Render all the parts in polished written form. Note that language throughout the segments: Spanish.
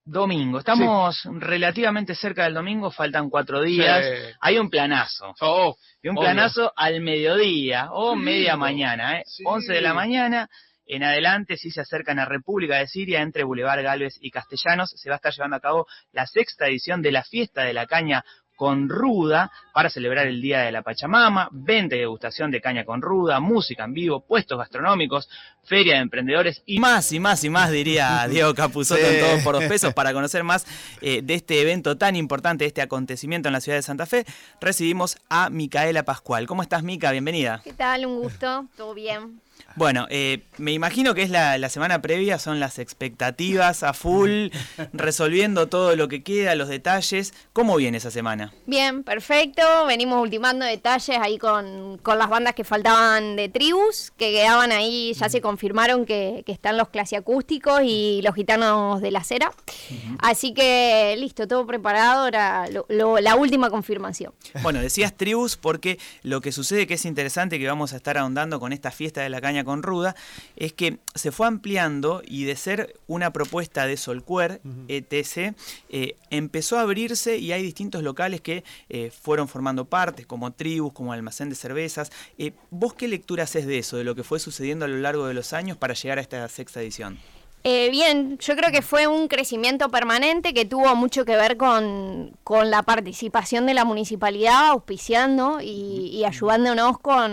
Domingo, estamos relativamente cerca del domingo, faltan 4 días, hay un planazo, y un planazo al mediodía o media mañana, 11 de la mañana en adelante, si se acercan a República de Siria, entre Boulevard Gálvez y Castellanos, se va a estar llevando a cabo la 6ª edición de la Fiesta de la Caña con Ruda, para celebrar el Día de la Pachamama, venta y degustación de caña con ruda, música en vivo, puestos gastronómicos, feria de emprendedores y más, diría Diego Capusotto en Todo por 2 pesos. Para conocer más de este evento tan importante, de este acontecimiento en la ciudad de Santa Fe, recibimos a Micaela Pascual. ¿Cómo estás, Mica? Bienvenida. ¿Qué tal? Un gusto, todo bien. Bueno, me imagino que es la semana previa, son las expectativas a full, resolviendo todo lo que queda, los detalles. ¿Cómo viene esa semana? Bien, perfecto. Venimos ultimando detalles ahí con las bandas que faltaban de Tribus, que quedaban ahí, ya se confirmaron que están los clasiacústicos y los gitanos de la Cera. Así que listo, todo preparado, era la última confirmación. Bueno, decías Tribus porque lo que sucede, que es interesante, que vamos a estar ahondando con esta fiesta de la caña con ruda, es que se fue ampliando y de ser una propuesta de Solcuer, etc., empezó a abrirse y hay distintos locales que fueron formando parte, como Tribus, como Almacén de Cervezas. ¿Vos qué lectura haces de eso, de lo que fue sucediendo a lo largo de los años para llegar a esta 6ª edición? Bien, yo creo que fue un crecimiento permanente que tuvo mucho que ver con la participación de la municipalidad auspiciando y ayudándonos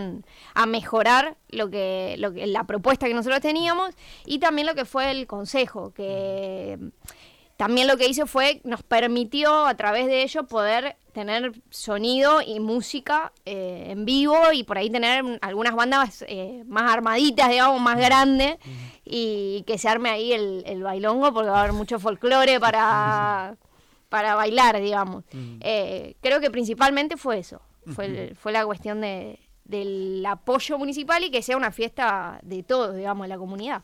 a mejorar la propuesta que nosotros teníamos, y también lo que fue el consejo, que también lo que hizo nos permitió a través de ello poder tener sonido y música en vivo, y por ahí tener algunas bandas más armaditas, digamos, más grandes, y que se arme ahí el bailongo, porque va a haber mucho folclore para bailar, digamos. Creo que principalmente fue eso, fue la cuestión del apoyo municipal y que sea una fiesta de todos, digamos, de la comunidad.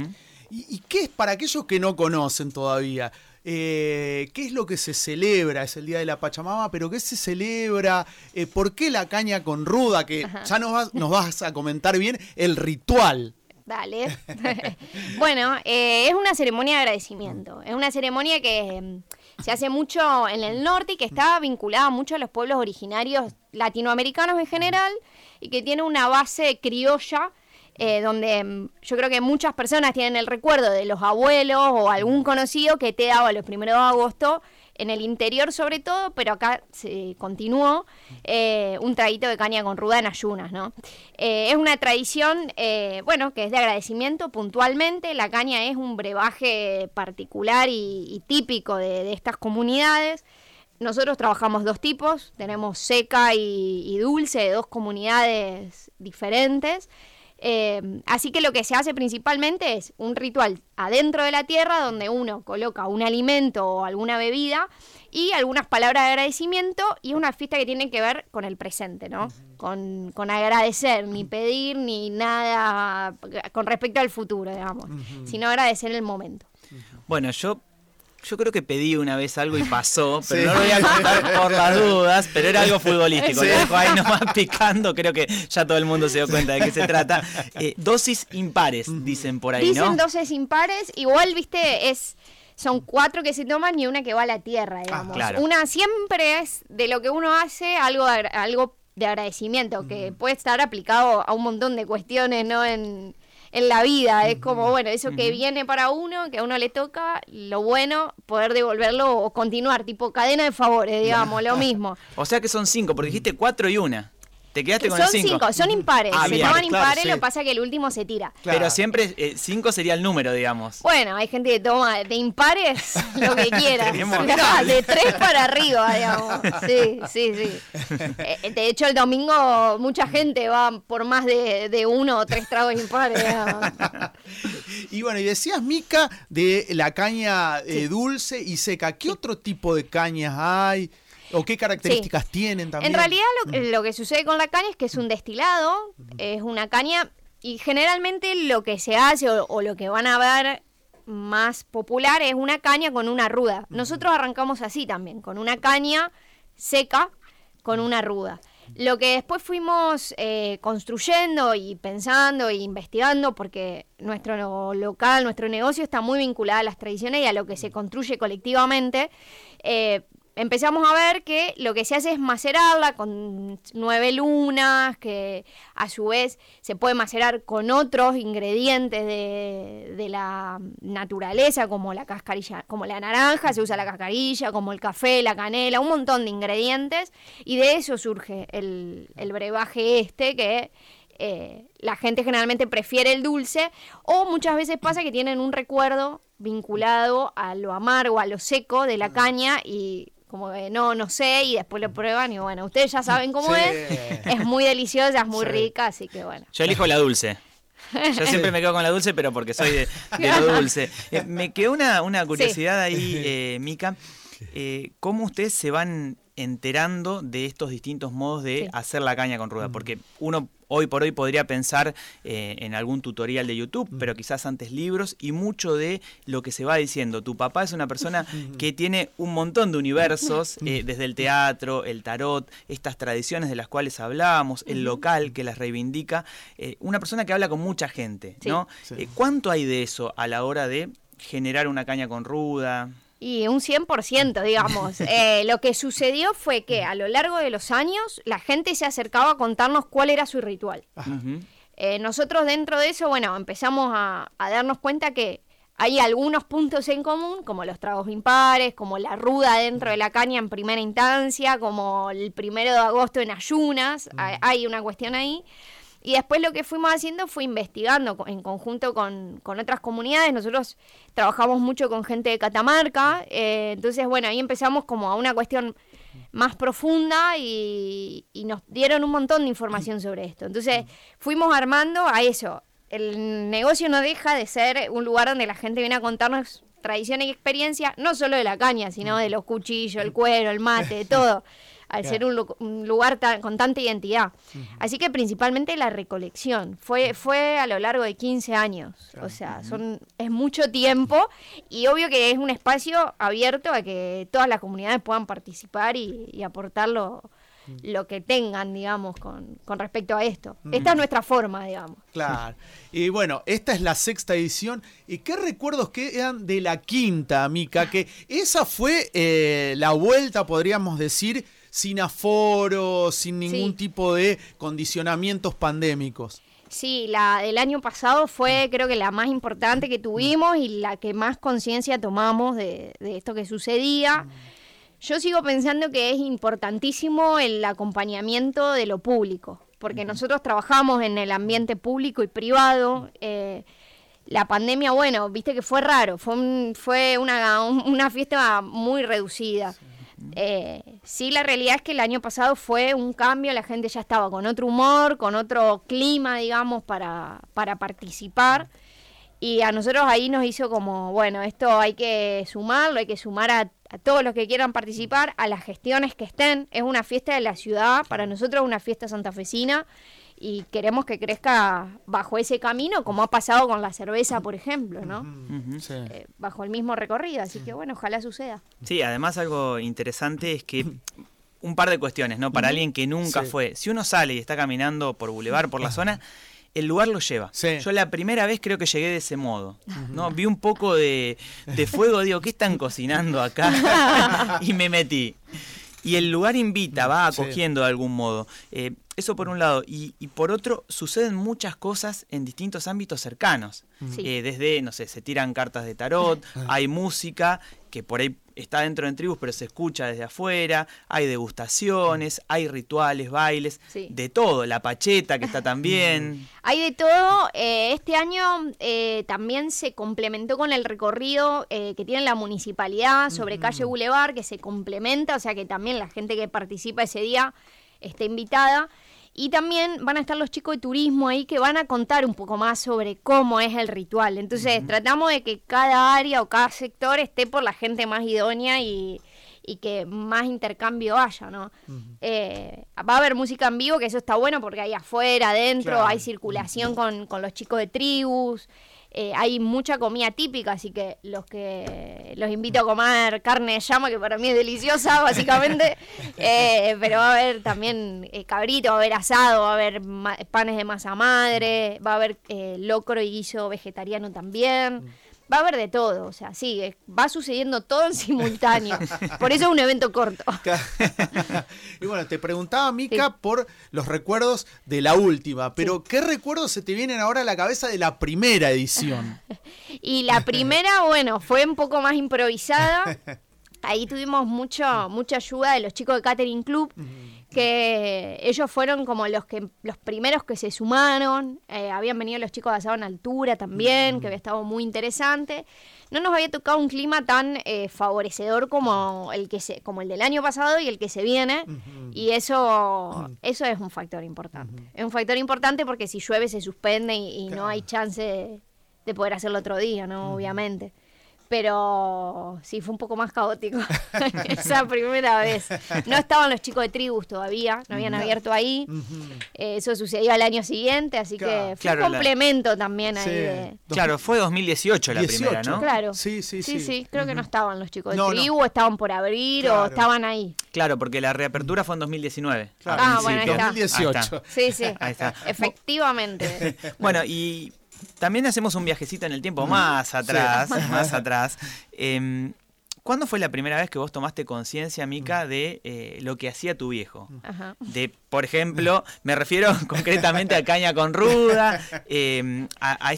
¿Y qué es para aquellos que no conocen todavía? ¿Qué es lo que se celebra? Es el Día de la Pachamama, pero ¿qué se celebra? ¿Por qué la caña con ruda? Que ya nos vas a comentar bien el ritual. Dale. Bueno, es una ceremonia de agradecimiento. Es una ceremonia que se hace mucho en el norte y que está vinculada mucho a los pueblos originarios latinoamericanos en general, y que tiene una base criolla, donde yo creo que muchas personas tienen el recuerdo de los abuelos o algún conocido que te daba los 1 de agosto, en el interior sobre todo, pero acá se continuó, un traguito de caña con ruda en ayunas, ¿no? Es una tradición, que es de agradecimiento puntualmente. La caña es un brebaje particular y típico de estas comunidades. Nosotros trabajamos 2 tipos, tenemos seca y dulce, de 2 comunidades diferentes. Así que lo que se hace principalmente es un ritual adentro de la tierra, donde uno coloca un alimento o alguna bebida y algunas palabras de agradecimiento, y es una fiesta que tiene que ver con el presente, ¿no? Con agradecer, ni pedir ni nada con respecto al futuro, digamos, sino agradecer el momento. Bueno, yo creo que pedí una vez algo y pasó, pero no lo voy a contar por las dudas, pero era algo futbolístico. Lo dejo ahí nomás picando, creo que ya todo el mundo se dio cuenta de qué se trata. Dosis impares, dicen por ahí, ¿no? Dicen dosis impares, igual, viste, son 4 que se toman y una que va a la tierra, digamos. Claro. Una siempre es de lo que uno hace algo de agradecimiento, que puede estar aplicado a un montón de cuestiones, ¿no? En la vida, es como, bueno, eso que viene para uno, que a uno le toca, lo bueno, poder devolverlo o continuar, tipo cadena de favores, digamos, lo mismo. O sea que son 5, porque dijiste 4 y una. Te quedaste con el 5. Son 5, son impares. Se bien, toman impares, claro, sí. Lo que pasa es que el último se tira. Claro. Pero siempre 5 sería el número, digamos. Bueno, hay gente que toma de impares lo que quiera. De 3 para arriba, digamos. Sí. De hecho, el domingo mucha gente va por más de 1 o 3 tragos impares, digamos. Y bueno, y decías, Mica, de la caña dulce y seca. ¿Qué otro tipo de cañas hay? ¿O qué características tienen también? En realidad lo que sucede con la caña es que es un destilado, es una caña, y generalmente lo que se hace o lo que van a ver más popular es una caña con una ruda. Nosotros arrancamos así también, con una caña seca con una ruda. Lo que después fuimos construyendo y pensando e investigando, porque nuestro local, nuestro negocio está muy vinculado a las tradiciones y a lo que se construye colectivamente, empezamos a ver que lo que se hace es macerarla con 9 lunas, que a su vez se puede macerar con otros ingredientes de la naturaleza, como la cascarilla, como la naranja, se usa la cascarilla, como el café, la canela, un montón de ingredientes, y de eso surge el brebaje que la gente generalmente prefiere el dulce, o muchas veces pasa que tienen un recuerdo vinculado a lo amargo, a lo seco de la caña, y como que no sé, y después lo prueban y bueno, ustedes ya saben cómo es muy deliciosa, es muy rica, así que bueno. Yo elijo la dulce. Yo siempre me quedo con la dulce, pero porque soy de lo dulce. Me quedó una curiosidad ahí, Mica. ¿Cómo ustedes se van enterando de estos distintos modos de hacer la caña con ruda? Porque uno hoy por hoy podría pensar en algún tutorial de YouTube, pero quizás antes libros, y mucho de lo que se va diciendo. Tu papá es una persona que tiene un montón de universos, desde el teatro, el tarot, estas tradiciones de las cuales hablábamos, el local que las reivindica, una persona que habla con mucha gente, ¿no? Sí. ¿Cuánto hay de eso a la hora de generar una caña con ruda? Y un 100%, digamos. Lo que sucedió fue que a lo largo de los años la gente se acercaba a contarnos cuál era su ritual. Nosotros dentro de eso, bueno, empezamos a darnos cuenta que hay algunos puntos en común, como los tragos impares, como la ruda dentro de la caña en primera instancia, como el 1 de agosto en ayunas, hay una cuestión ahí. Y después lo que fuimos haciendo fue investigando en conjunto con otras comunidades. Nosotros trabajamos mucho con gente de Catamarca, entonces bueno, ahí empezamos como a una cuestión más profunda y nos dieron un montón de información sobre esto. Entonces fuimos armando a eso. El negocio no deja de ser un lugar donde la gente viene a contarnos tradición y experiencia, no solo de la caña, sino de los cuchillos, el cuero, el mate, de todo. Al ser un lugar con tanta identidad. Así que principalmente la recolección. Fue a lo largo de 15 años. O sea, es mucho tiempo y obvio que es un espacio abierto a que todas las comunidades puedan participar y aportar lo que tengan, digamos, con respecto a esto. Esta es nuestra forma, digamos. Claro. Y bueno, esta es la 6ª edición. ¿Y qué recuerdos quedan de la 5ª, Mica? Que esa fue la vuelta, podríamos decir, sin aforo, sin ningún tipo de condicionamientos pandémicos. Sí, la del año pasado fue creo que la más importante que tuvimos y la que más conciencia tomamos de esto que sucedía. Yo sigo pensando que es importantísimo el acompañamiento de lo público, porque nosotros trabajamos en el ambiente público y privado. La pandemia, bueno, viste que fue raro, fue una fiesta muy reducida. Sí, la realidad es que el año pasado fue un cambio, la gente ya estaba con otro humor, con otro clima, digamos, para participar, y a nosotros ahí nos hizo como, bueno, esto hay que sumarlo, hay que sumar a todos los que quieran participar, a las gestiones que estén. Es una fiesta de la ciudad, para nosotros es una fiesta santafesina, y queremos que crezca bajo ese camino, como ha pasado con la cerveza, por ejemplo, ¿no? Sí. Bajo el mismo recorrido, así que bueno, ojalá suceda. Sí, además algo interesante es que un par de cuestiones, ¿no? Para alguien que nunca fue, si uno sale y está caminando por Boulevard, por la zona, el lugar lo lleva. Sí. Yo la primera vez creo que llegué de ese modo, ¿no? Vi un poco de fuego, digo, ¿qué están cocinando acá? Y me metí. Y el lugar invita, va acogiendo de algún modo. Eso por un lado. Y por otro, suceden muchas cosas en distintos ámbitos cercanos. Desde, no sé, se tiran cartas de tarot, hay música que por ahí está dentro de tribus, pero se escucha desde afuera, hay degustaciones, hay rituales, bailes, de todo, la pacheta que está también. Hay de todo. Este año también se complementó con el recorrido que tiene la municipalidad sobre calle Boulevard, que se complementa, o sea que también la gente que participa ese día está invitada. Y también van a estar los chicos de turismo ahí que van a contar un poco más sobre cómo es el ritual. Entonces tratamos de que cada área o cada sector esté por la gente más idónea y que más intercambio haya, ¿no? Va a haber música en vivo, que eso está bueno porque hay afuera, adentro, hay circulación con los chicos de tribus. hay mucha comida típica, así que los invito a comer carne de llama, que para mí es deliciosa, básicamente. Pero va a haber también cabrito, va a haber asado, va a haber panes de masa madre, va a haber locro y guiso vegetariano también. Va a haber de todo, o sea, sí, va sucediendo todo en simultáneo. Por eso es un evento corto. Y bueno, te preguntaba, Mica, por los recuerdos de la última, pero ¿qué recuerdos se te vienen ahora a la cabeza de la primera edición? Y la primera, bueno, fue un poco más improvisada. Ahí tuvimos mucha ayuda de los chicos de Catering Club, que ellos fueron como los primeros que se sumaron. Habían venido los chicos de Asado en Altura también, que había estado muy interesante. No nos había tocado un clima tan favorecedor como el del año pasado y el que se viene, y eso es un factor importante. Es un factor importante porque si llueve se suspende y no hay chance de poder hacerlo otro día, ¿no? Obviamente. Pero sí, fue un poco más caótico esa primera vez. No estaban los chicos de Tribus todavía, no habían abierto ahí. Eso sucedió al año siguiente, así que fue un complemento también ahí. Claro, fue 2018 la primera, ¿no? Claro. Sí, creo que no estaban los chicos de Tribu, estaban por abrir o estaban ahí. Claro, porque la reapertura fue en 2019. Claro, bueno, ahí está. 2018. Sí, ahí está. Efectivamente. Bueno, y también hacemos un viajecito en el tiempo más atrás, más atrás. ¿Cuándo fue la primera vez que vos tomaste conciencia, Mica, de lo que hacía tu viejo? Ajá. De, por ejemplo, me refiero concretamente a Caña con Ruda, a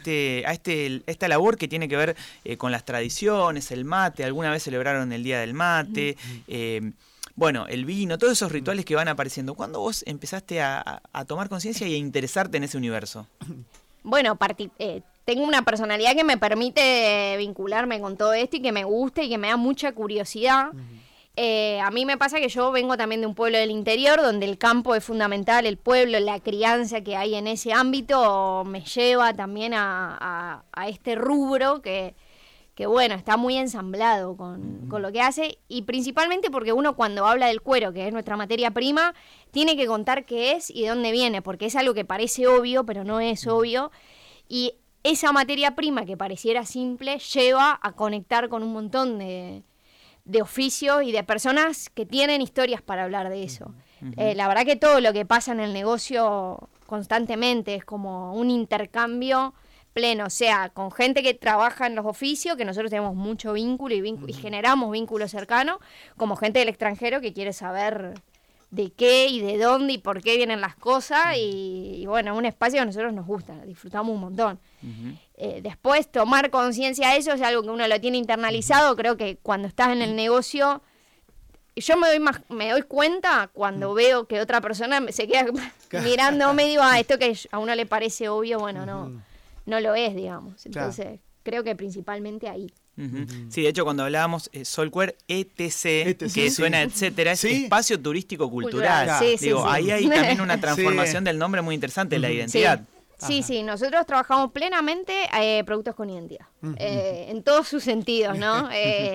esta labor que tiene que ver con las tradiciones, el mate. Alguna vez celebraron el Día del Mate. Bueno, el vino, todos esos rituales que van apareciendo. ¿Cuándo vos empezaste a tomar conciencia y a interesarte en ese universo? Bueno, tengo una personalidad que me permite vincularme con todo esto y que me gusta y que me da mucha curiosidad. A mí me pasa que yo vengo también de un pueblo del interior donde el campo es fundamental, el pueblo, la crianza que hay en ese ámbito me lleva también a este rubro que bueno, está muy ensamblado con lo que hace, y principalmente porque uno cuando habla del cuero, que es nuestra materia prima, tiene que contar qué es y de dónde viene, porque es algo que parece obvio, pero no es obvio, y esa materia prima que pareciera simple lleva a conectar con un montón de oficios y de personas que tienen historias para hablar de eso. La verdad que todo lo que pasa en el negocio constantemente es como un intercambio pleno, o sea, con gente que trabaja en los oficios, que nosotros tenemos mucho vínculo y generamos vínculos cercanos, como gente del extranjero que quiere saber de qué y de dónde y por qué vienen las cosas, y bueno, un espacio que a nosotros nos gusta, disfrutamos un montón. Después, tomar conciencia de eso es algo que uno lo tiene internalizado. Creo que cuando estás en el negocio, yo me doy cuenta cuando veo que otra persona se queda mirándome y digo, esto que a uno le parece obvio, bueno, no lo es, digamos. Entonces, creo que principalmente ahí. Sí, de hecho, cuando hablábamos Soulquare ETC, que suena etcétera, es espacio turístico cultural. Ahí hay también una transformación del nombre muy interesante, la identidad. Sí, nosotros trabajamos plenamente productos con identidad, en todos sus sentidos, ¿no?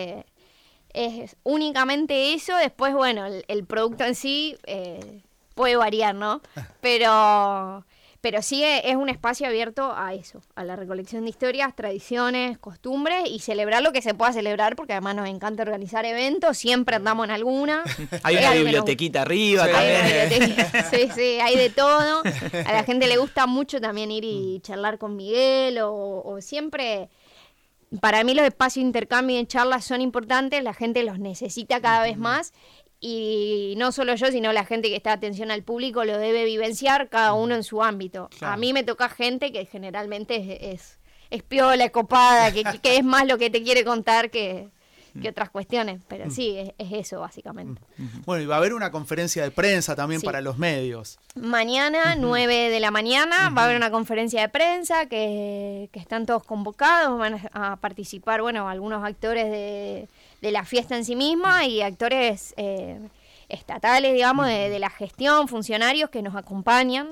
Es únicamente eso. Después, bueno, el producto en sí puede variar, ¿no? Pero sí es un espacio abierto a eso, a la recolección de historias, tradiciones, costumbres, y celebrar lo que se pueda celebrar, porque además nos encanta organizar eventos, siempre andamos en alguna. Hay una bibliotequita arriba también. Sí, hay de todo. A la gente le gusta mucho también ir y charlar con Miguel, o siempre. Para mí los espacios de intercambio y de charlas son importantes, la gente los necesita cada vez más. Y no solo yo, sino la gente que está atención al público lo debe vivenciar, cada uno en su ámbito. Claro. A mí me toca gente que generalmente es piola, es copada, que es más lo que te quiere contar que otras cuestiones. Pero sí, es eso básicamente. Bueno, y va a haber una conferencia de prensa también para los medios. Mañana, 9 de la mañana, va a haber una conferencia de prensa que están todos convocados. Van a participar, bueno, algunos actores de la fiesta en sí misma y actores estatales, digamos, de la gestión, funcionarios que nos acompañan,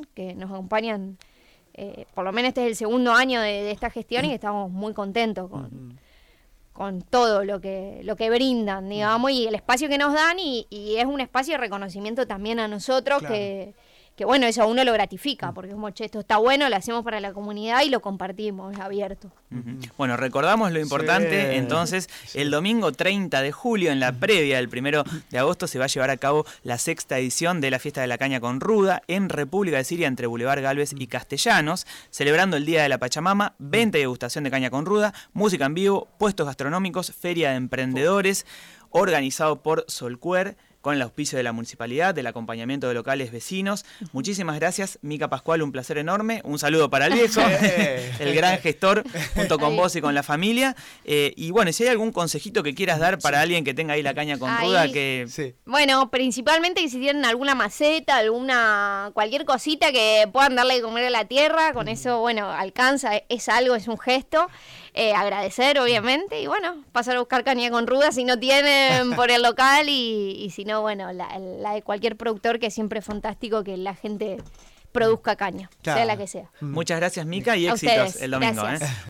por lo menos este es el segundo año de esta gestión y estamos muy contentos con todo lo que brindan, digamos, y el espacio que nos dan, y es un espacio de reconocimiento también a nosotros, claro, bueno, eso a uno lo gratifica, porque como, che, esto está bueno, lo hacemos para la comunidad y lo compartimos, es abierto. Bueno, recordamos lo importante, entonces, el domingo 30 de julio, en la previa del 1 de agosto, se va a llevar a cabo la 6ª edición de la Fiesta de la Caña con Ruda en República de Siria, entre Boulevard Galvez y Castellanos, celebrando el Día de la Pachamama, venta y degustación de caña con ruda, música en vivo, puestos gastronómicos, feria de emprendedores, organizado por Solcuer, con el auspicio de la municipalidad, del acompañamiento de locales vecinos. Muchísimas gracias, Mica Pascual, un placer enorme. Un saludo para el viejo, el gran gestor, junto con vos y con la familia. Y bueno, si hay algún consejito que quieras dar para alguien que tenga ahí la caña con ruda, que... Sí. Bueno, principalmente que si tienen alguna maceta, cualquier cosita que puedan darle de comer a la tierra, con eso, bueno, alcanza, es algo, es un gesto. Agradecer, obviamente, y bueno, pasar a buscar caña con ruda si no tienen por el local y si no, bueno, la de cualquier productor, que siempre es fantástico que la gente produzca caña, sea la que sea. Muchas gracias, Mica, y éxitos el domingo.